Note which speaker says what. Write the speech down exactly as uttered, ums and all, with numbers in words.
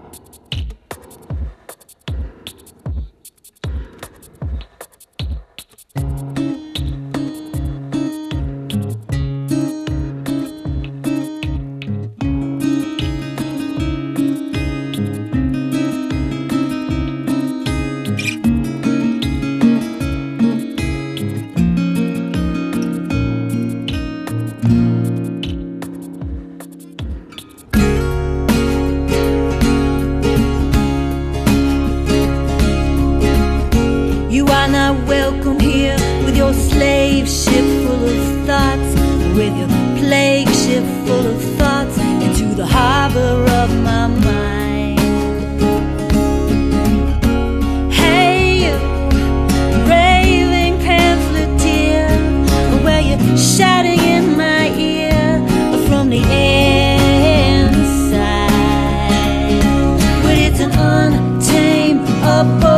Speaker 1: You are not welcome here with your slave ship full of thoughts, with your plague ship full of thoughts, into the harbor of my mind. Hey, you raving pamphleteer, where you're shouting in my ear from the inside. But it's an untamed abode.